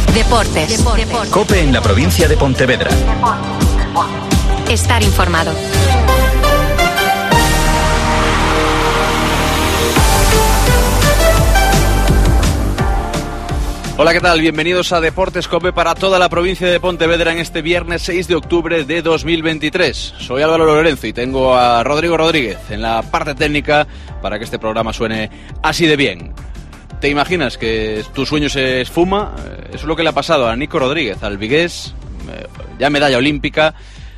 Deportes. COPE en la provincia de Pontevedra. Estar informado. Hola, ¿qué tal? Bienvenidos a Deportes COPE para toda la provincia de Pontevedra en este viernes 6 de octubre de 2023. Soy Álvaro Lorenzo y tengo a Rodrigo Rodríguez en la parte técnica para que este programa suene así de bien. ¿Te imaginas que tu sueño se esfuma? Eso es lo que le ha pasado a Nico Rodríguez, al vigués, ya medalla olímpica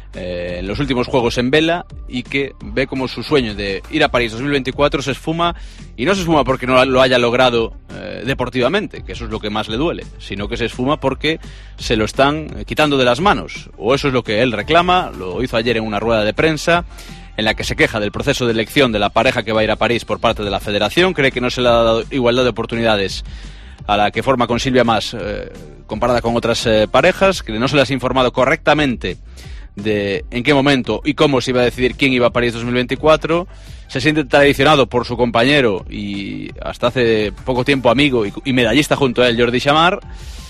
en los últimos Juegos en vela, y que ve como su sueño de ir a París 2024 se esfuma, y no se esfuma porque no lo haya logrado deportivamente, que eso es lo que más le duele, sino que se esfuma porque se lo están quitando de las manos, o eso es lo que él reclama. Lo hizo ayer en una rueda de prensa en la que se queja del proceso de elección de la pareja que va a ir a París por parte de la Federación. Cree que no se le ha dado igualdad de oportunidades a la que forma con Silvia Mas comparada con otras parejas, que no se les ha informado correctamente de en qué momento y cómo se iba a decidir quién iba a París 2024. Se siente traicionado por su compañero y hasta hace poco tiempo amigo y medallista junto a él, Jordi Chamar.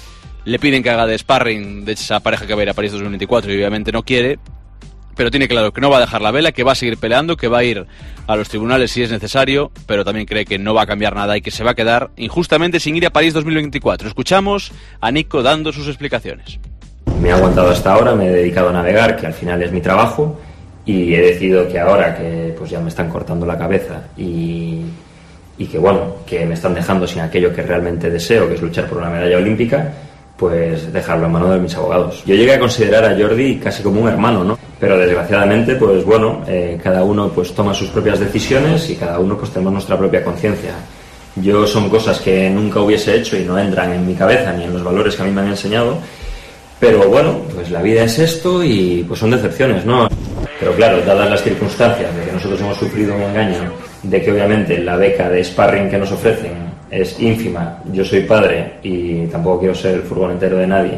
Le piden que haga de sparring de esa pareja que va a ir a París 2024 y obviamente no quiere, pero tiene claro que no va a dejar la vela, que va a seguir peleando, que va a ir a los tribunales si es necesario, pero también cree que no va a cambiar nada y que se va a quedar injustamente sin ir a París 2024. Escuchamos a Nico dando sus explicaciones. Me he aguantado hasta ahora, me he dedicado a navegar, que al final es mi trabajo, y he decidido que ahora que pues ya me están cortando la cabeza y que bueno, que me están dejando sin aquello que realmente deseo, que es luchar por una medalla olímpica, pues dejarlo en manos de mis abogados. Yo llegué a considerar a Jordi casi como un hermano, ¿no? Pero desgraciadamente, pues bueno, cada uno pues toma sus propias decisiones y cada uno pues tenemos nuestra propia conciencia. Yo son cosas que nunca hubiese hecho y no entran en mi cabeza ni en los valores que a mí me han enseñado. Pero bueno, pues la vida es esto y pues son decepciones, ¿no? Pero claro, dadas las circunstancias de que nosotros hemos sufrido un engaño, de que obviamente la beca de sparring que nos ofrecen es ínfima, yo soy padre y tampoco quiero ser el furgonetero de nadie,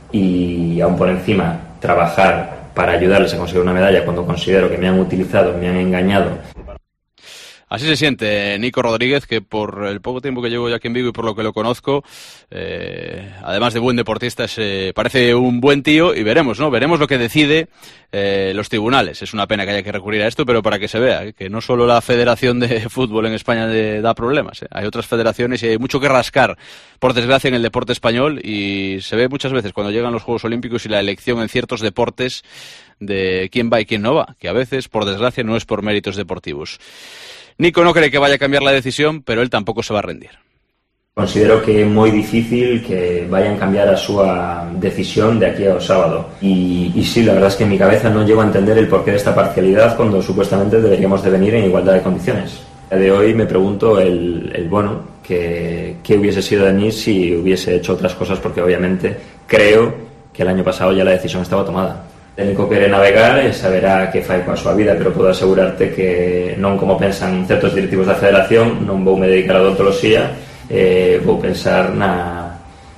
y aún por encima trabajar para ayudarles a conseguir una medalla cuando considero que me han utilizado, me han engañado. Así se siente Nico Rodríguez, que por el poco tiempo que llevo ya aquí en Vigo y por lo que lo conozco, además de buen deportista, parece un buen tío, y veremos, ¿no? Veremos lo que decide los tribunales. Es una pena que haya que recurrir a esto, pero para que se vea que no solo la Federación de Fútbol en España da problemas, hay otras federaciones y hay mucho que rascar, por desgracia, en el deporte español, y se ve muchas veces cuando llegan los Juegos Olímpicos y la elección en ciertos deportes de quién va y quién no va, que a veces, por desgracia, no es por méritos deportivos. Nico no cree que vaya a cambiar la decisión, pero él tampoco se va a rendir. Considero que é moi difícil que vayan a cambiar a súa decisión de aquí ao sábado. Y sí, la verdad es que en mi cabeza no llego a entender el porqué de esta parcialidad cuando supuestamente deberíamos de venir en igualdad de condiciones. A día de hoy me pregunto bueno, qué hubiese sido de mí si hubiese hecho otras cosas, porque obviamente creo que el año pasado ya la decisión estaba tomada. O único que quere navegar e saberá que fai coa súa vida, pero podo asegurarte que non como pensan certos directivos da Federación, non vou me dedicar a odontoloxía, vou pensar na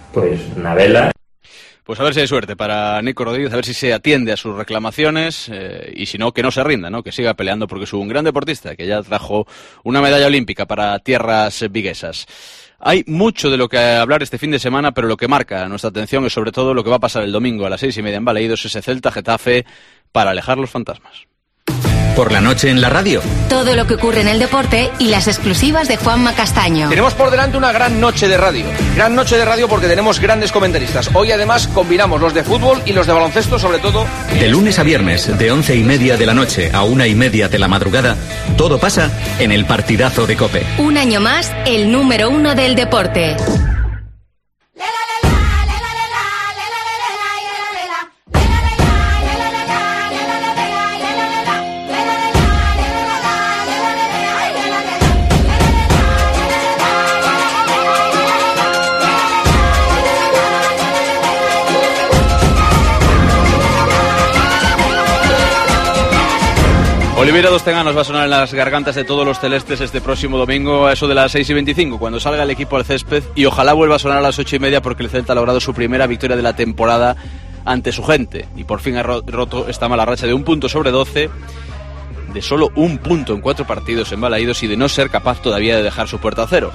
vela. Pues a ver si hay suerte para Nico Rodríguez, a ver si se atiende a sus reclamaciones, y si no, que no se rinda, ¿no? Que siga peleando, porque es un gran deportista que ya trajo una medalla olímpica para tierras viguesas. Hay mucho de lo que hablar este fin de semana, pero lo que marca nuestra atención es sobre todo lo que va a pasar el domingo a las 6:30 en Balaídos, ese Celta-Getafe, para alejar los fantasmas. Por la noche en la radio. Todo lo que ocurre en el deporte y las exclusivas de Juanma Castaño. Tenemos por delante una gran noche de radio. Gran noche de radio porque tenemos grandes comentaristas. Hoy además combinamos los de fútbol y los de baloncesto, sobre todo. De lunes a viernes, de 11:30 de la noche a 1:30 de la madrugada, todo pasa en el partidazo de COPE. Un año más, el número 1 del deporte. Oliveira dos Teganos va a sonar en las gargantas de todos los celestes este próximo domingo a eso de las 6:25, cuando salga el equipo al césped, y ojalá vuelva a sonar a las 8:30 porque el Celta ha logrado su primera victoria de la temporada ante su gente y por fin ha roto esta mala racha de 1 punto sobre 12, de solo 1 punto en 4 partidos en Balaídos y de no ser capaz todavía de dejar su puerta a cero.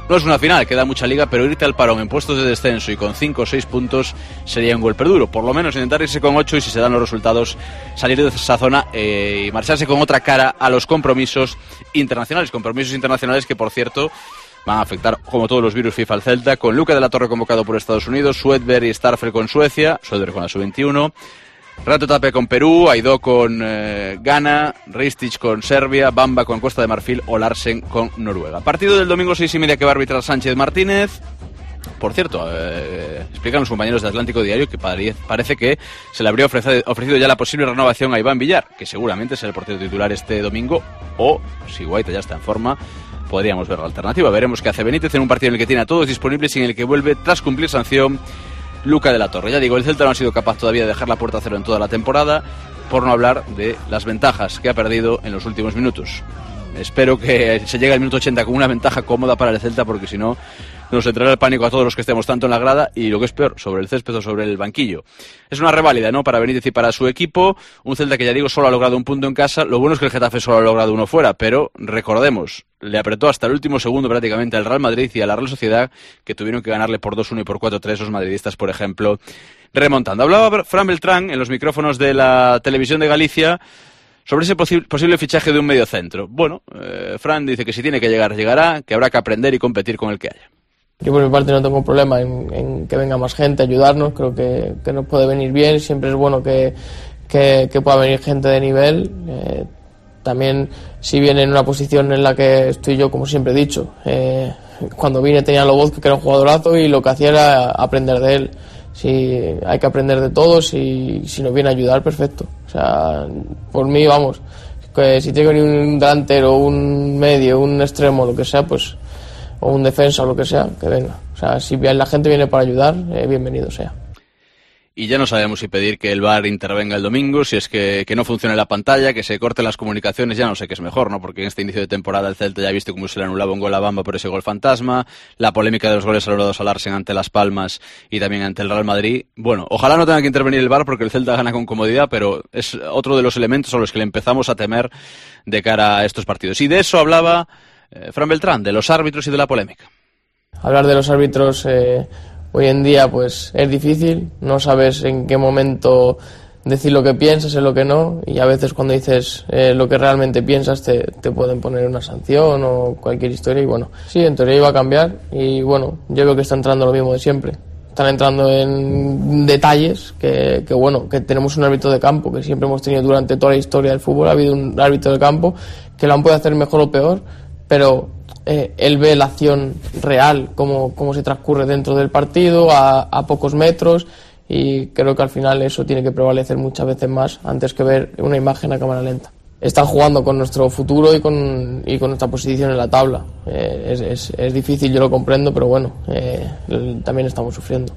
No es una final, queda mucha liga, pero irte al parón en puestos de descenso y con 5 o 6 puntos sería un golpe duro. Por lo menos intentar irse con 8 y, si se dan los resultados, salir de esa zona y marcharse con otra cara a los compromisos internacionales. Compromisos internacionales que, por cierto, van a afectar, como todos los virus FIFA, al Celta, con Luca de la Torre convocado por Estados Unidos, Swedberg y Starfel con Suecia, Swedberg con la Sub-21, Renato Tapia con Perú, Aidó con Ghana, Ristic con Serbia, Bamba con Costa de Marfil o Larsen con Noruega. Partido del domingo 6:30 que va a arbitrar Sánchez Martínez. Por cierto, explican los compañeros de Atlántico Diario que parece que se le habría ofrecido ya la posible renovación a Iván Villar, que seguramente será el portero titular este domingo, o si Guaita ya está en forma, podríamos ver la alternativa. Veremos qué hace Benítez en un partido en el que tiene a todos disponibles y en el que vuelve, tras cumplir sanción, Luca de la Torre. Ya digo, el Celta no ha sido capaz todavía de dejar la puerta a cero en toda la temporada, por no hablar de las ventajas que ha perdido en los últimos minutos. Espero que se llegue al minuto 80 con una ventaja cómoda para el Celta, porque si no, nos entrará el pánico a todos los que estemos tanto en la grada y, lo que es peor, sobre el césped o sobre el banquillo. Es una reválida, ¿no?, para Benítez y para su equipo. Un Celta que, ya digo, solo ha logrado un punto en casa. Lo bueno es que el Getafe solo ha logrado uno fuera, pero recordemos, le apretó hasta el último segundo prácticamente al Real Madrid y a la Real Sociedad, que tuvieron que ganarle por 2-1 y por 4-3 los madridistas, por ejemplo, remontando. Hablaba Fran Beltrán en los micrófonos de la televisión de Galicia sobre ese posible fichaje de un mediocentro. Bueno, Fran dice que si tiene que llegar, llegará, que habrá que aprender y competir con el que haya. Yo por mi parte no tengo problema en que venga más gente a ayudarnos, creo que nos puede venir bien, siempre es bueno que pueda venir gente de nivel. También, si viene en una posición en la que estoy yo, como siempre he dicho, cuando vine tenía a Lobotka, que era un jugadorazo, y lo que hacía era aprender de él. Si hay que aprender de todos y si nos viene a ayudar, perfecto. O sea, por mí, vamos, que si tiene que venir un delantero, un medio, un extremo, lo que sea, pues, o un defensa o lo que sea, que venga. O sea, si la gente viene para ayudar, bienvenido sea. Y ya no sabemos si pedir que el VAR intervenga el domingo, si es que no funcione la pantalla, que se corten las comunicaciones, ya no sé qué es mejor, ¿no? Porque en este inicio de temporada el Celta ya ha visto cómo se le anulaba un gol a Bamba por ese gol fantasma, la polémica de los goles anulados a Larsen ante Las Palmas y también ante el Real Madrid. Bueno, ojalá no tenga que intervenir el VAR porque el Celta gana con comodidad, pero es otro de los elementos a los que le empezamos a temer de cara a estos partidos. Y de eso hablaba Fran Beltrán, de los árbitros y de la polémica. Hablar de los árbitros hoy en día pues es difícil, no sabes en qué momento decir lo que piensas, en lo que no, y a veces cuando dices lo que realmente piensas te pueden poner una sanción o cualquier historia, y bueno, sí, en teoría iba a cambiar, y bueno, yo veo que está entrando lo mismo de siempre. Están entrando en detalles que bueno, que tenemos un árbitro de campo que siempre hemos tenido durante toda la historia del fútbol. Ha habido un árbitro de campo que lo han podido hacer mejor o peor, pero él ve la acción real, cómo se transcurre dentro del partido, a pocos metros, y creo que al final eso tiene que prevalecer muchas veces más antes que ver una imagen a cámara lenta. Están jugando con nuestro futuro y con nuestra posición en la tabla. Es difícil, yo lo comprendo, pero bueno, también estamos sufriendo.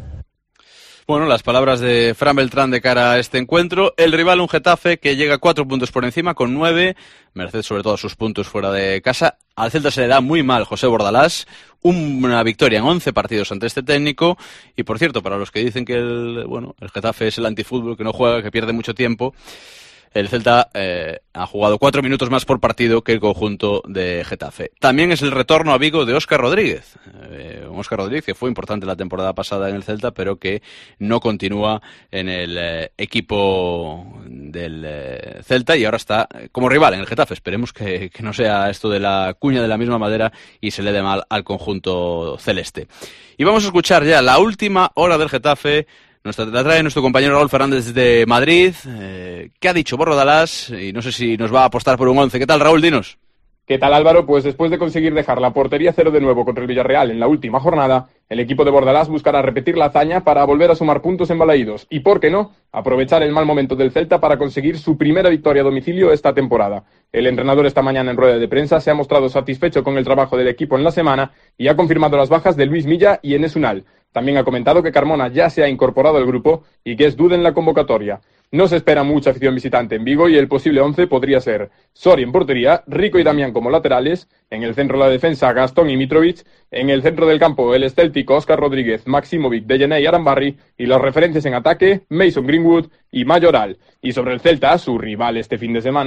Bueno, las palabras de Fran Beltrán de cara a este encuentro. El rival, un Getafe que llega 4 puntos por encima, con 9, merced sobre todo a sus puntos fuera de casa. Al Celta se le da muy mal José Bordalás, una victoria en 11 partidos ante este técnico. Y por cierto, para los que dicen que el Getafe es el antifútbol, que no juega, que pierde mucho tiempo, el Celta ha jugado 4 minutos más por partido que el conjunto de Getafe. También es el retorno a Vigo de Óscar Rodríguez. Óscar Rodríguez, que fue importante la temporada pasada en el Celta, pero que no continúa en el equipo del Celta y ahora está como rival en el Getafe. Esperemos que no sea esto de la cuña de la misma madera y se le dé mal al conjunto celeste. Y vamos a escuchar ya la última hora del Getafe. La trae nuestro compañero Raúl Fernández de Madrid. ¿Qué ha dicho Bordalás? Y no sé si nos va a apostar por un 11. ¿Qué tal, Raúl? Dinos. ¿Qué tal, Álvaro? Pues después de conseguir dejar la portería cero de nuevo contra el Villarreal en la última jornada, el equipo de Bordalás buscará repetir la hazaña para volver a sumar puntos en Balaídos y, ¿por qué no?, aprovechar el mal momento del Celta para conseguir su primera victoria a domicilio esta temporada. El entrenador esta mañana en rueda de prensa se ha mostrado satisfecho con el trabajo del equipo en la semana y ha confirmado las bajas de Luis Milla y Enes Unal. También ha comentado que Carmona ya se ha incorporado al grupo y que es duda en la convocatoria. No se espera mucha afición visitante en Vigo y el posible 11 podría ser Soria en portería, Rico y Damián como laterales, en el centro de la defensa Gastón y Mitrovic, en el centro del campo el escéltico Óscar Rodríguez, Maximovic, Dejanay y Arambarri, y las referencias en ataque Mason Greenwood y Mayoral. Y sobre el Celta, su rival este fin de semana,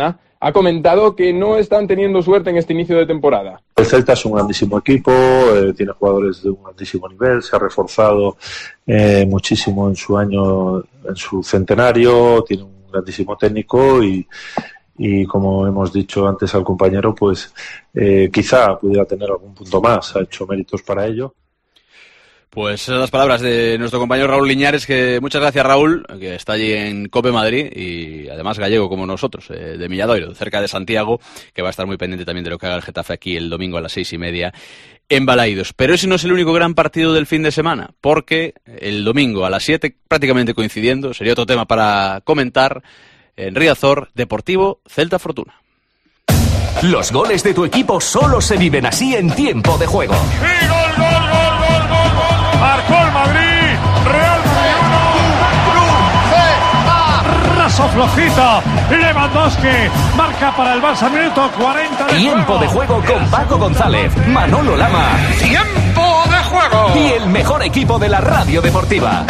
ha comentado que no están teniendo suerte en este inicio de temporada. El Celta es un grandísimo equipo, tiene jugadores de un grandísimo nivel, se ha reforzado muchísimo en su centenario, tiene un grandísimo técnico y como hemos dicho antes al compañero, pues quizá pudiera tener algún punto más, ha hecho méritos para ello. Pues esas son las palabras de nuestro compañero Raúl Liñares, que muchas gracias, Raúl, que está allí en COPE Madrid y además gallego como nosotros, de Milladoiro, cerca de Santiago, que va a estar muy pendiente también de lo que haga el Getafe aquí el domingo a las 6:30 en Balaídos. Pero ese no es el único gran partido del fin de semana, porque el domingo a las 7, prácticamente coincidiendo, sería otro tema para comentar, en Riazor, Deportivo Celta Fortuna. Los goles de tu equipo solo se viven así en tiempo de juego. ¡Sí, gol! Marcó el Madrid, Real Madrid 1. Raso flojito, Lewandowski marca para el Barça, minuto 40 de tiempo de juego con Paco González, Manolo Lama. ¡Tiempo de juego! Y el mejor equipo de la radio deportiva.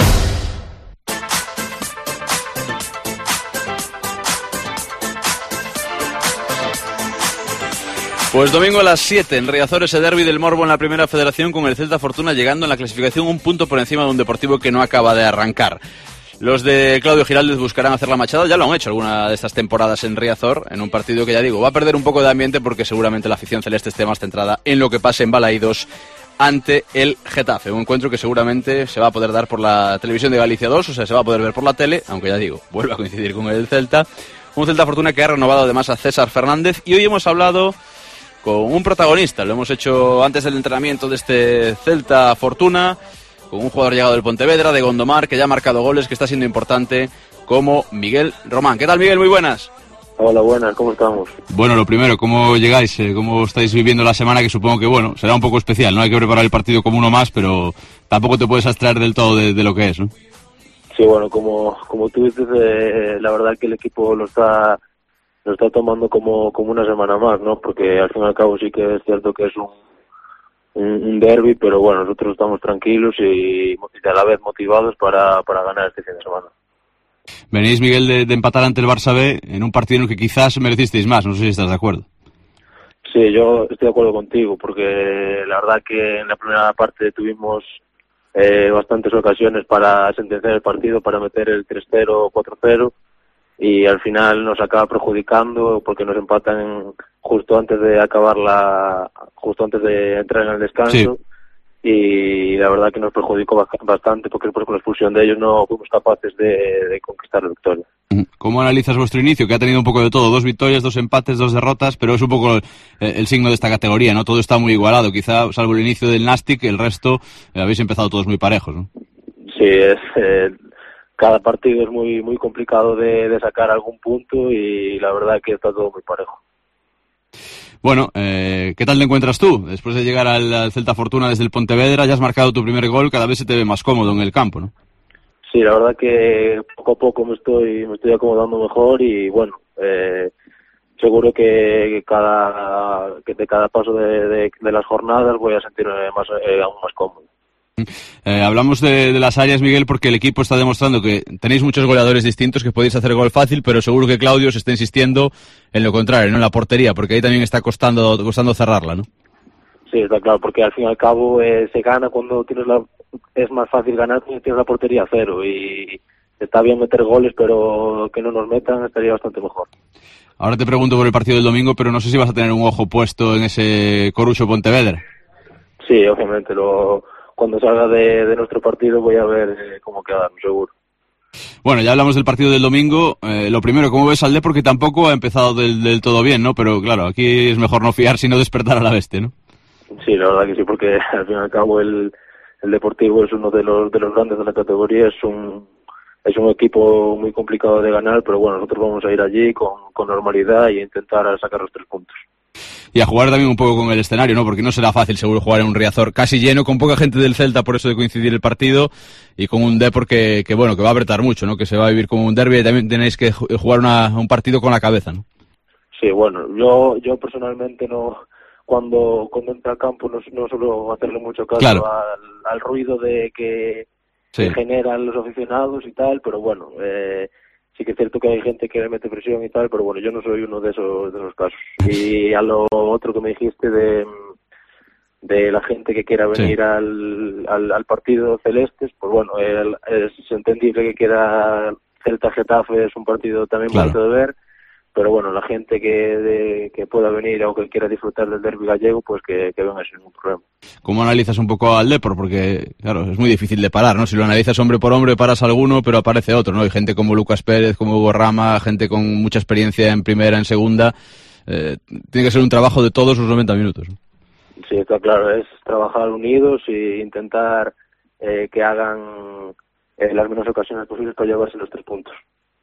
Pues domingo a las 7 en Riazor, ese derbi del Morbo en la Primera Federación, con el Celta Fortuna llegando en la clasificación un punto por encima de un Deportivo que no acaba de arrancar. Los de Claudio Giraldez buscarán hacer la machada, ya lo han hecho alguna de estas temporadas en Riazor, en un partido que ya digo, va a perder un poco de ambiente porque seguramente la afición celeste esté más centrada en lo que pase en Balaídos ante el Getafe. Un encuentro que seguramente se va a poder dar por la televisión de Galicia 2, o sea, se va a poder ver por la tele, aunque ya digo, vuelve a coincidir con el Celta. Un Celta Fortuna que ha renovado además a César Fernández y hoy hemos hablado con un protagonista, lo hemos hecho antes del entrenamiento de este Celta Fortuna, con un jugador llegado del Pontevedra, de Gondomar, que ya ha marcado goles, que está siendo importante, como Miguel Román. ¿Qué tal, Miguel? Muy buenas. Hola, buenas, ¿cómo estamos? Bueno, lo primero, ¿cómo llegáis? ¿Cómo estáis viviendo la semana? Que supongo que, bueno, será un poco especial, ¿no? Hay que preparar el partido como uno más, pero tampoco te puedes abstraer del todo de lo que es, ¿no? Sí, bueno, como tú dices, la verdad que el equipo lo está tomando como una semana más, ¿no? Porque al fin y al cabo sí que es cierto que es un derbi, pero bueno, nosotros estamos tranquilos y a la vez motivados para ganar este fin de semana. Venís, Miguel, de empatar ante el Barça B en un partido en el que quizás merecisteis más, no sé si estás de acuerdo. Sí, yo estoy de acuerdo contigo, porque la verdad que en la primera parte tuvimos bastantes ocasiones para sentenciar el partido, para meter el 3-0 o 4-0, y al final nos acaba perjudicando porque nos empatan justo antes de entrar en el descanso. Sí. Y la verdad que nos perjudicó bastante porque después con la expulsión de ellos no fuimos capaces de conquistar la victoria. ¿Cómo analizas vuestro inicio? Que ha tenido un poco de todo, 2 victorias, 2 empates, 2 derrotas, pero es un poco el signo de esta categoría, ¿no? Todo está muy igualado, quizá salvo el inicio del Nastic, el resto habéis empezado todos muy parejos, ¿no? Sí, cada partido es muy muy complicado de sacar algún punto y la verdad que está todo muy parejo. Bueno, ¿qué tal te encuentras tú? Después de llegar al Celta Fortuna desde el Pontevedra, ya has marcado tu primer gol, cada vez se te ve más cómodo en el campo, ¿no? Sí, la verdad que poco a poco me estoy acomodando mejor y bueno, seguro que de cada paso de las jornadas voy a sentirme aún más cómodo. Hablamos de las áreas, Miguel, porque el equipo está demostrando que tenéis muchos goleadores distintos, que podéis hacer gol fácil, pero seguro que Claudio se está insistiendo en lo contrario, no en la portería, porque ahí también está costando cerrarla, ¿no? Sí, está claro, porque al fin y al cabo se gana cuando es más fácil ganar cuando tienes la portería a cero, y está bien meter goles, pero que no nos metan estaría bastante mejor. Ahora te pregunto por el partido del domingo, pero no sé si vas a tener un ojo puesto en ese Corucho Pontevedra. Sí, obviamente, cuando salga de nuestro partido voy a ver cómo quedarnos, seguro. Bueno, ya hablamos del partido del domingo. Lo primero, ¿cómo ves al Depor? Porque tampoco ha empezado del todo bien, ¿no? Pero claro, aquí es mejor no fiar sino despertar a la bestia, ¿no? Sí, la verdad que sí, porque al fin y al cabo el Deportivo es uno de los grandes de la categoría, es un equipo muy complicado de ganar, pero bueno, nosotros vamos a ir allí con normalidad y intentar sacar los 3 puntos. Y a jugar también un poco con el escenario, ¿no? Porque no será fácil seguro jugar en un Riazor casi lleno, con poca gente del Celta, por eso de coincidir el partido, y con un Depor que va a apretar mucho, ¿no? Que se va a vivir como un derbi y también tenéis que jugar un partido con la cabeza, ¿no? Sí, bueno, yo personalmente no, cuando entra al campo no suelo hacerle mucho caso, claro, al ruido que generan los aficionados y tal, pero bueno, sí que es cierto que hay gente que le mete presión y tal, pero bueno, yo no soy uno de esos casos. Y a lo otro que me dijiste de la gente que quiera venir al partido Celestes, pues bueno, es entendible que quiera Celta-Getafe, es un partido también bonito de ver, pero bueno, la gente que pueda venir o que quiera disfrutar del derbi gallego, pues que venga sin ningún problema. ¿Cómo analizas un poco al Depor? Porque, claro, es muy difícil de parar, ¿no? Si lo analizas hombre por hombre, paras a alguno, pero aparece otro, ¿no? Hay gente como Lucas Pérez, como Hugo Rama, gente con mucha experiencia en primera, en segunda. Tiene que ser un trabajo de todos los 90 minutos, ¿no? Sí, está claro, es trabajar unidos e intentar que hagan las menos ocasiones posibles para llevarse los 3 puntos.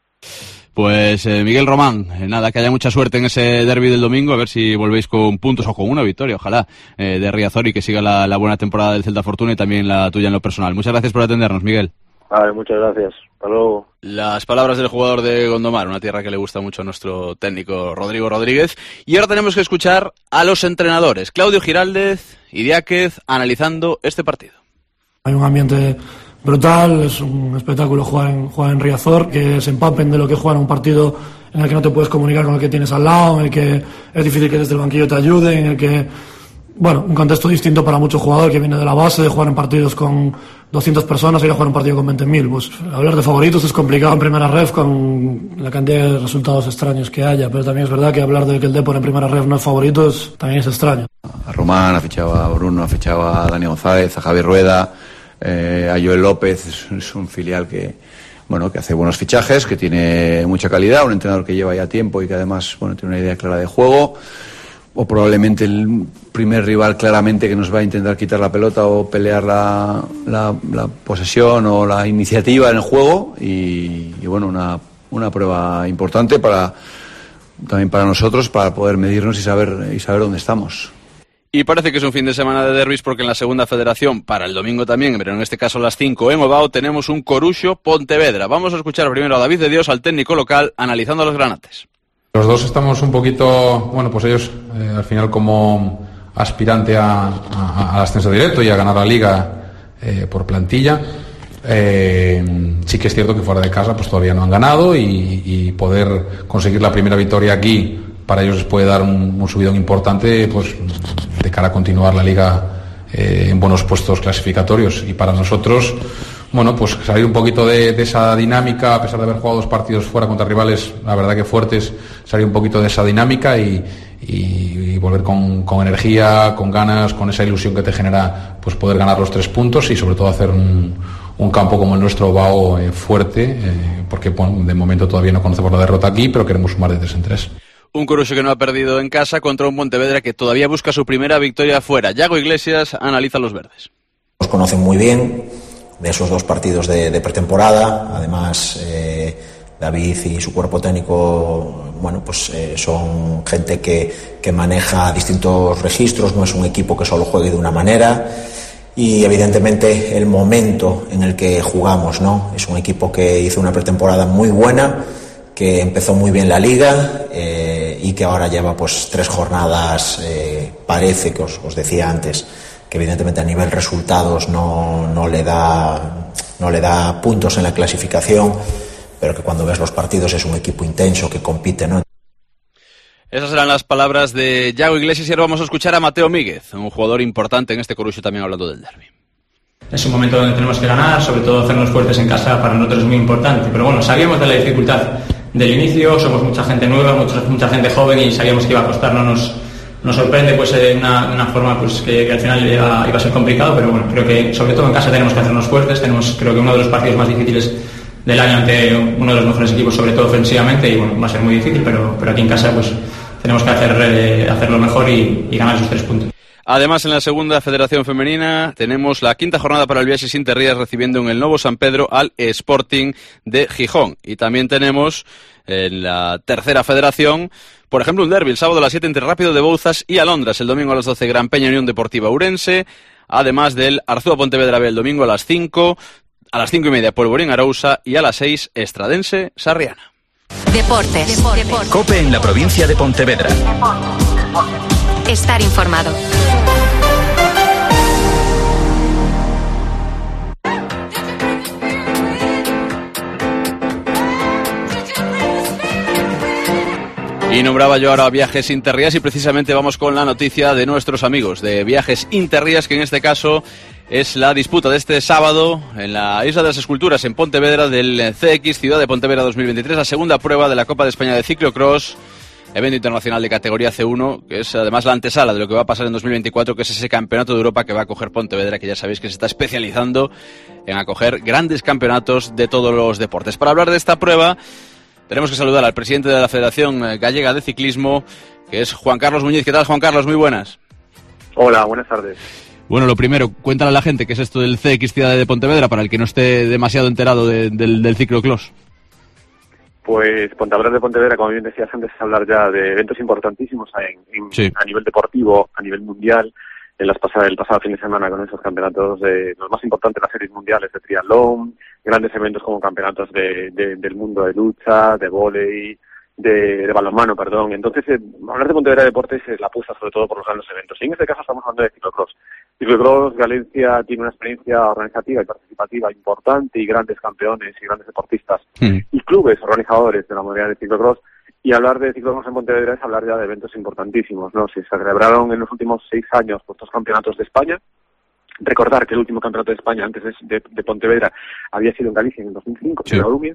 Pues Miguel Román, nada, que haya mucha suerte en ese derbi del domingo, a ver si volvéis con puntos o con una victoria, ojalá, de Riazor, y que siga la buena temporada del Celta Fortuna y también la tuya en lo personal. Muchas gracias por atendernos, Miguel. Vale, muchas gracias. Hasta luego. Las palabras del jugador de Gondomar, una tierra que le gusta mucho a nuestro técnico Rodrigo Rodríguez. Y ahora tenemos que escuchar a los entrenadores, Claudio Giraldez y Diáquez, analizando este partido. Hay un ambiente brutal, es un espectáculo jugar en Riazor, que se empapen de lo que jugar un partido en el que no te puedes comunicar con el que tienes al lado, en el que es difícil que desde el banquillo te ayuden, en el que, bueno, un contexto distinto para mucho jugador que viene de la base de jugar en partidos con 200 personas y ir a jugar un partido con 20.000. Pues hablar de favoritos es complicado en primera ref con la cantidad de resultados extraños que haya, pero también es verdad que hablar de que el Depor en primera ref no es favorito también es extraño. A Román, ha fichado a Bruno, ha fichado a Dani González, a Javier Rueda, a Joel López. Es un filial que hace buenos fichajes, que tiene mucha calidad, un entrenador que lleva ya tiempo y que además tiene una idea clara de juego, o probablemente el primer rival claramente que nos va a intentar quitar la pelota o pelear la posesión o la iniciativa en el juego, y una prueba importante también para nosotros, para poder medirnos y saber dónde estamos. Y parece que es un fin de semana de derbis, porque en la segunda federación, para el domingo también, pero en este caso a las 5 en Ovao, tenemos un Coruxo Pontevedra. Vamos a escuchar primero a David de Dios, al técnico local, analizando a los granates. Los dos estamos un poquito, pues ellos al final como aspirante al ascenso directo y a ganar la liga por plantilla. Sí que es cierto que fuera de casa pues todavía no han ganado, y poder conseguir la primera victoria aquí para ellos les puede dar un subidón importante, pues de cara a continuar la liga en buenos puestos clasificatorios. Y para nosotros, pues salir un poquito de esa dinámica, a pesar de haber jugado 2 partidos fuera contra rivales, la verdad que fuertes, salir un poquito de esa dinámica y volver con energía, con ganas, con esa ilusión que te genera pues poder ganar los 3 puntos y sobre todo hacer un campo como el nuestro, Ovao, fuerte, porque de momento todavía no conocemos la derrota aquí, pero queremos sumar de 3 en 3. Un Coruxo que no ha perdido en casa contra un Pontevedra que todavía busca su primera victoria afuera. Yago Iglesias analiza a los verdes. Los conocen muy bien de esos 2 partidos de pretemporada. Además, David y su cuerpo técnico, son gente que maneja distintos registros, no es un equipo que solo juegue de una manera. Y evidentemente el momento en el que jugamos, ¿no? Es un equipo que hizo una pretemporada muy buena, que empezó muy bien la liga, y que ahora lleva 3 jornadas, parece que os decía antes, que evidentemente a nivel resultados no le da puntos en la clasificación, pero que cuando ves los partidos es un equipo intenso que compite, ¿no? Esas eran las palabras de Yago Iglesias, y ahora vamos a escuchar a Mateo Míguez, un jugador importante en este Coruxo, también hablando del derbi. Es un momento donde tenemos que ganar, sobre todo hacernos fuertes en casa para nosotros es muy importante, pero sabíamos de la dificultad del inicio, somos mucha gente nueva, mucha gente joven, y sabíamos que iba a costar. Nos sorprende de una forma que al final iba a ser complicado, pero creo que sobre todo en casa tenemos que hacernos fuertes. Creo que uno de los partidos más difíciles del año ante uno de los mejores equipos, sobre todo ofensivamente, y va a ser muy difícil, pero aquí en casa tenemos que hacerlo mejor y ganar esos 3 puntos. Además, en la segunda federación femenina tenemos la 5ª jornada para el Viaxes Interrías, recibiendo en el Novo San Pedro al Sporting de Gijón. Y también tenemos en la tercera federación, por ejemplo, un derbi el sábado a las 7 entre Rápido de Bouzas y Alondras. El domingo a las 12, Gran Peña Unión Deportiva Ourense. Además del Arzúa Pontevedra B el domingo a las 5. A las 5:30, Polvorín Arousa, y a las 6, Estradense Sarriana. Deportes. COPE en la provincia de Pontevedra. Estar informado. Y nombraba yo ahora Viajes Interrías y precisamente vamos con la noticia de nuestros amigos de Viajes Interrías, que en este caso es la disputa de este sábado en la Isla de las Esculturas en Pontevedra del CX Ciudad de Pontevedra 2023, la segunda prueba de la Copa de España de Ciclocross, evento internacional de categoría C1, que es además la antesala de lo que va a pasar en 2024, que es ese campeonato de Europa que va a acoger Pontevedra, que ya sabéis que se está especializando en acoger grandes campeonatos de todos los deportes. Para hablar de esta prueba tenemos que saludar al presidente de la Federación Gallega de Ciclismo, que es Juan Carlos Muñiz. ¿Qué tal, Juan Carlos? Muy buenas. Hola, buenas tardes. Bueno, lo primero, cuéntale a la gente qué es esto del CX Ciudad de Pontevedra, para el que no esté demasiado enterado del ciclocross. Pues hablar de Pontevedra, como bien decías antes, es hablar ya de eventos importantísimos a nivel deportivo, a nivel mundial. El pasado fin de semana con esos campeonatos de los más importantes, las series mundiales de triatlón, grandes eventos como campeonatos del mundo de lucha, de vóley, de balonmano, perdón. Entonces, hablar de Pontevedra Deportes es la apuesta sobre todo por los grandes eventos. Y en este caso estamos hablando de ciclocross. Ciclocross, Galicia tiene una experiencia organizativa y participativa importante y grandes campeones y grandes deportistas y clubes organizadores de la modalidad de ciclocross. Y hablar de ciclocross en Pontevedra es hablar ya de eventos importantísimos, ¿no? Se celebraron en los últimos 6 años pues 2 campeonatos de España. Recordar que el último campeonato de España antes de Pontevedra había sido en Galicia en el 2005, en Orumia.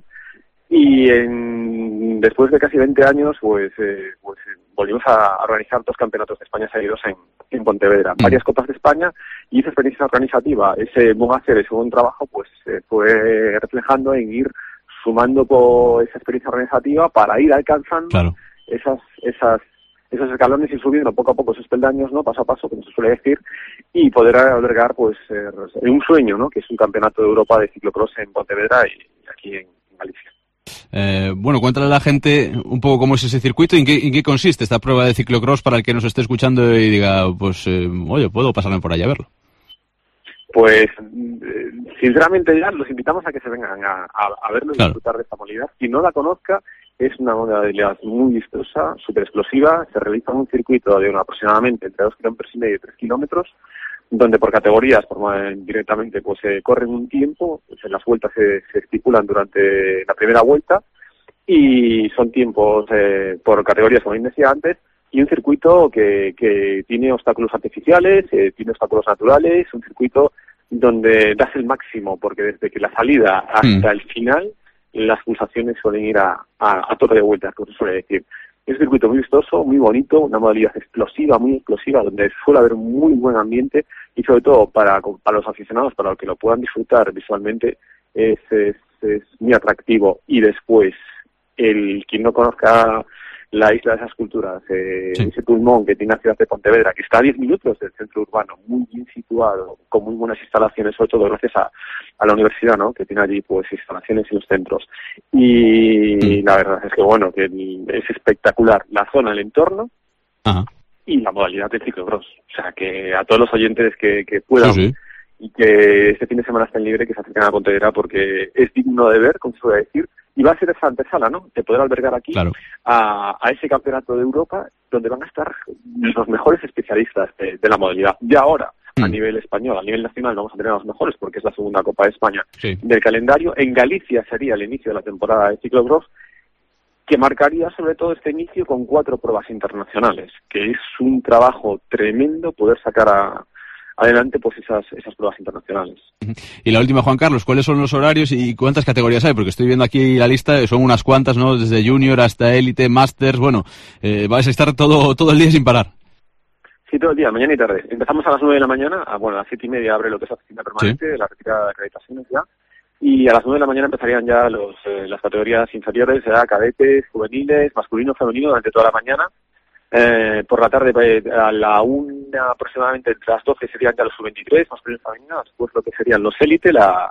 Y después de casi 20 años, pues volvimos a organizar 2 campeonatos de España seguidos en Pontevedra. Varias Copas de España, y esa experiencia organizativa, ese buen hacer, ese buen trabajo, pues se fue reflejando en ir sumando por esa experiencia organizativa para ir alcanzando esos escalones y subiendo poco a poco esos peldaños, ¿no? Paso a paso, como se suele decir, y poder albergar pues un sueño, ¿no? Que es un campeonato de Europa de ciclocross en Pontevedra y aquí en Galicia. Bueno, cuéntale a la gente un poco cómo es ese circuito y en qué consiste esta prueba de ciclocross para el que nos esté escuchando y diga, pues, oye, puedo pasarme por allá a verlo. Pues, sinceramente ya los invitamos a que se vengan a verlo y disfrutar de esta modalidad. Quien no la conozca, es una modalidad muy vistosa, súper explosiva. Se realiza en un circuito de aproximadamente entre 2,5 kilómetros y 3 kilómetros, donde por categorías directamente pues se corren un tiempo, pues en las vueltas se estipulan durante la primera vuelta y son tiempos por categorías, como bien decía antes, y un circuito que tiene obstáculos artificiales, tiene obstáculos naturales, un circuito donde das el máximo, porque desde que la salida hasta el final las pulsaciones suelen ir a torre de vueltas, como se suele decir. Es un circuito muy vistoso, muy bonito, una modalidad explosiva, muy explosiva, donde suele haber un muy buen ambiente y sobre todo para los aficionados, para los que lo puedan disfrutar visualmente, es muy atractivo. Y después, quien no conozca la Isla de las Esculturas, ese pulmón que tiene la ciudad de Pontevedra, que está a 10 minutos del centro urbano, muy bien situado, con muy buenas instalaciones, sobre todo gracias a la universidad, ¿no? Que tiene allí pues instalaciones en los centros. Y la verdad es que bueno, que es espectacular la zona, el entorno y la modalidad de ciclocross. O sea, que a todos los oyentes que puedan y que este fin de semana estén libres, que se acerquen a Pontevedra, porque es digno de ver, como se suele decir, y va a ser esa antesala, ¿no? De poder albergar aquí a ese campeonato de Europa, donde van a estar los mejores especialistas de la modalidad. Y ahora, a nivel español, a nivel nacional, vamos a tener a los mejores, porque es la segunda Copa de España del calendario. En Galicia sería el inicio de la temporada de ciclocross, que marcaría sobre todo este inicio con 4 pruebas internacionales, que es un trabajo tremendo poder sacar adelante pues esas pruebas internacionales. Y la última, Juan Carlos, ¿cuáles son los horarios y cuántas categorías hay? Porque estoy viendo aquí la lista, son unas cuantas, ¿no? Desde Junior hasta Élite, Masters, bueno, vais a estar todo el día sin parar. Sí, todo el día, mañana y tarde. Empezamos a las 9 de la mañana, a las 7:30 abre lo que es la oficina permanente, la retirada de acreditaciones ya, y a las 9 de la mañana empezarían ya las categorías inferiores, cadetes, juveniles, masculino, femenino, durante toda la mañana. Por la tarde a la 1 aproximadamente, entre las 12 serían ya los sub-23, masculino y femenino, después lo que serían los élite, a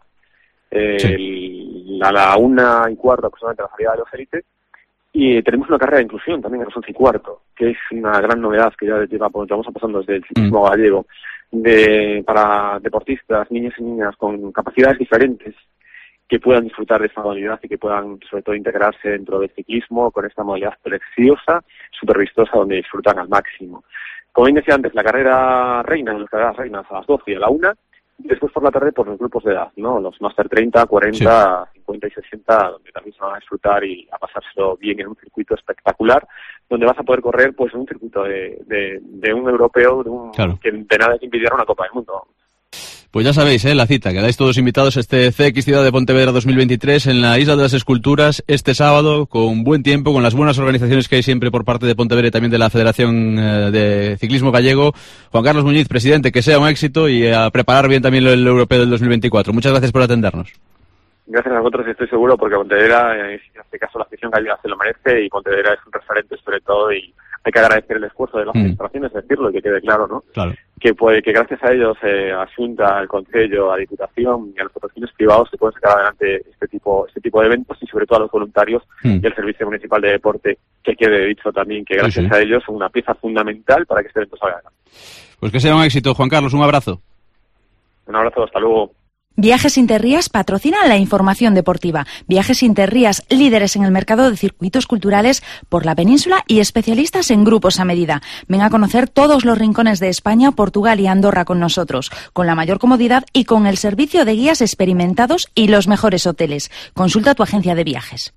la 1:15 aproximadamente la salida de los élite, y tenemos una carrera de inclusión también a las 11:15, que es una gran novedad que ya llevamos pasando desde el ciclismo gallego, para deportistas, niños y niñas con capacidades diferentes, que puedan disfrutar de esta modalidad y que puedan, sobre todo, integrarse dentro del ciclismo con esta modalidad preciosa, súper vistosa, donde disfrutan al máximo. Como bien decía antes, las carreras reinas a las 12 y a la 1, y después por la tarde por los grupos de edad, ¿no? Los Master 30, 40, 50. 50 y 60, donde también se van a disfrutar y a pasárselo bien en un circuito espectacular, donde vas a poder correr pues en un circuito de un europeo, que de nada te impidiera una Copa del Mundo. Pues ya sabéis, la cita, quedáis todos invitados a este CX Ciudad de Pontevedra 2023 en la Isla de las Esculturas este sábado, con buen tiempo, con las buenas organizaciones que hay siempre por parte de Pontevedra y también de la Federación de Ciclismo Gallego. Juan Carlos Muñiz, presidente, que sea un éxito y a preparar bien también el europeo del 2024. Muchas gracias por atendernos. Gracias a vosotros, estoy seguro, porque Pontevedra, en este caso la afición gallega se lo merece, y Pontevedra es un referente sobre todo, y hay que agradecer el esfuerzo de las administraciones, decirlo y que quede claro, ¿no? Claro. Que gracias a ellos, a Xunta, al Concello, a Diputación y a los patrocinios privados se pueden sacar adelante este tipo de eventos, y sobre todo a los voluntarios y al Servicio Municipal de Deporte, que quede dicho también que gracias a ellos son una pieza fundamental para que este evento salga adelante. Pues que sea un éxito, Juan Carlos, un abrazo. Un abrazo, hasta luego. Viajes Interrías patrocina la información deportiva. Viajes Interrías, líderes en el mercado de circuitos culturales por la península y especialistas en grupos a medida. Ven a conocer todos los rincones de España, Portugal y Andorra con nosotros, con la mayor comodidad y con el servicio de guías experimentados y los mejores hoteles. Consulta tu agencia de viajes.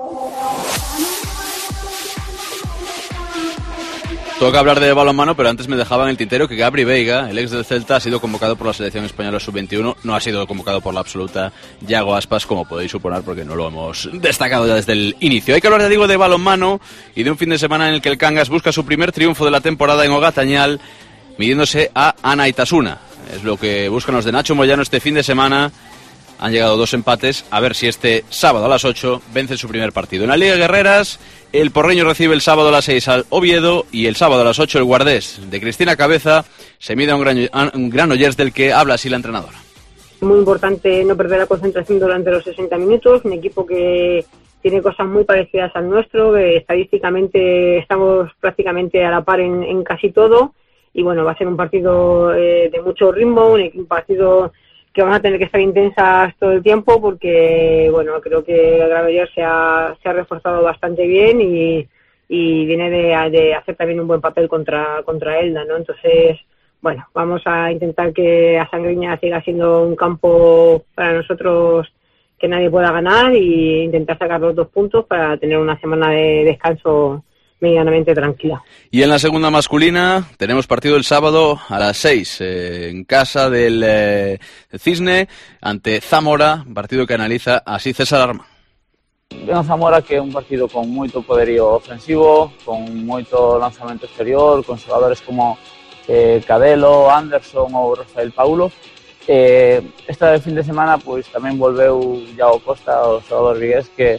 Toca hablar de balonmano, pero antes me dejaban el tintero que Gabri Veiga, el ex del Celta, ha sido convocado por la selección española sub-21. No ha sido convocado por la absoluta Yago Aspas, como podéis suponer, porque no lo hemos destacado ya desde el inicio. Hay que hablar, ya digo, de balonmano y de un fin de semana en el que el Cangas busca su primer triunfo de la temporada en Ogatañal, midiéndose a Anaitasuna. Es lo que buscan los de Nacho Moyano este fin de semana. Han llegado 2 empates, a ver si este sábado a las 8 vence su primer partido. En la Liga Guerreras, el Porreño recibe el sábado a las 6 al Oviedo, y el sábado a las 8 el Guardés de Cristina Cabeza se mide a un Granollers, del que habla así la entrenadora. Muy importante no perder la concentración durante los 60 minutos, un equipo que tiene cosas muy parecidas al nuestro, que estadísticamente estamos prácticamente a la par en casi todo, y bueno, va a ser un partido de mucho ritmo, un partido que vamos a tener que estar intensas todo el tiempo, porque bueno, creo que Granollers se ha reforzado bastante bien y viene de hacer también un buen papel contra Elda, ¿no? Entonces, bueno, vamos a intentar que a Sangriña siga siendo un campo para nosotros que nadie pueda ganar, y intentar sacar los 2 puntos para tener una semana de descanso medianamente tranquila. Y en la segunda masculina tenemos partido el sábado a las 6 en casa del Cisne ante Zamora, partido que analiza así César Arma. Ben Zamora, que é un partido con moito poderío ofensivo, con moito lanzamento exterior, con xogadores como Cadelo, Anderson ou Rafael Paulo. Esta fin de semana pois tamén volveu Iago Costa, o xogador vigués, que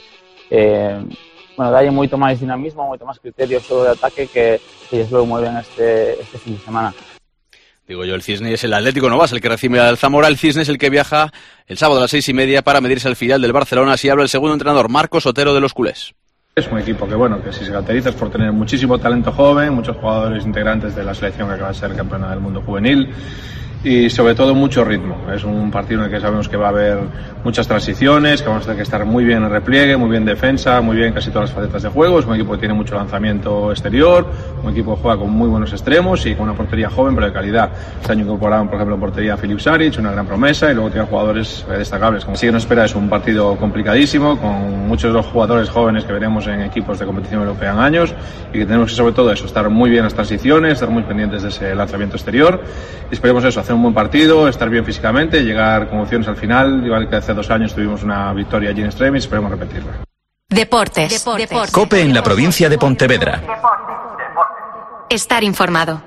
dalle moito máis dinamismo, moito máis criterio sobre o ataque, que lles veu moi ben este fin de semana. Digo yo, el Cisne es el Atlético Novas el que recibe al Zamora. El Cisne es el que viaja el sábado a las 6:30 para medirse al filial del Barcelona. Así habla el segundo entrenador, Marcos Otero, de los culés. Es un equipo que si se caracteriza es por tener muchísimo talento joven, muchos jugadores integrantes de la selección que acaba de ser campeona del mundo juvenil, y sobre todo mucho ritmo. Es un partido en el que sabemos que va a haber muchas transiciones, que vamos a tener que estar muy bien en repliegue, muy bien en defensa, muy bien en casi todas las facetas de juego. Es un equipo que tiene mucho lanzamiento exterior, un equipo que juega con muy buenos extremos y con una portería joven pero de calidad. Este año incorporaron, por ejemplo, en portería a Filip Saric, una gran promesa, y luego tiene jugadores destacables. Así que nos espera es un partido complicadísimo, con muchos de los jugadores jóvenes que veremos en equipos de competición europea en años, y que tenemos que, sobre todo eso, estar muy bien en las transiciones, estar muy pendientes de ese lanzamiento exterior, y esperemos eso, hacer un buen partido, estar bien físicamente, llegar con opciones al final, igual que hace 2 años tuvimos una victoria allí en extremis, esperemos repetirla. Deportes. COPE en la provincia de Pontevedra. Estar informado.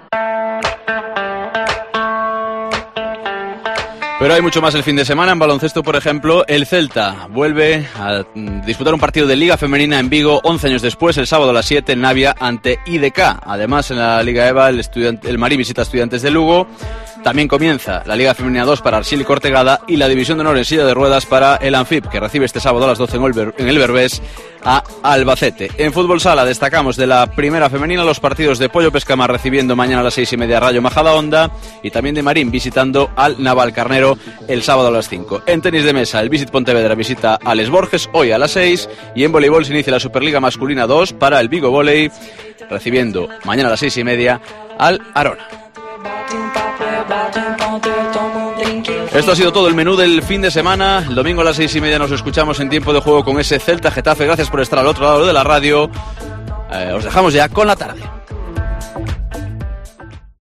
Pero hay mucho más el fin de semana. En baloncesto, por ejemplo, el Celta vuelve a disputar un partido de Liga Femenina en Vigo 11 años después, el sábado a las 7 en Navia ante IDK. Además, en la Liga EVA, el Marí visita a Estudiantes de Lugo. También comienza la Liga Femenina 2 para Arxil y Cortegada, y la División de Honor en silla de ruedas para el Anfib, que recibe este sábado a las 12 en el Berbés a Albacete. En fútbol sala destacamos de la primera femenina los partidos de Pollo Pescamar recibiendo mañana a las 6:30 Rayo Majadahonda, y también de Marín visitando al Navalcarnero el sábado a las 5. En tenis de mesa, el Visit Pontevedra visita a Les Borges hoy a las 6, y en voleibol se inicia la Superliga Masculina 2 para el Vigo Volley, recibiendo mañana a las 6:30 al Arona. Esto ha sido todo el menú del fin de semana. El domingo a las 6:30 nos escuchamos en Tiempo de Juego con ese Celta Getafe. Gracias por estar al otro lado de la radio. Os dejamos ya con la tarde.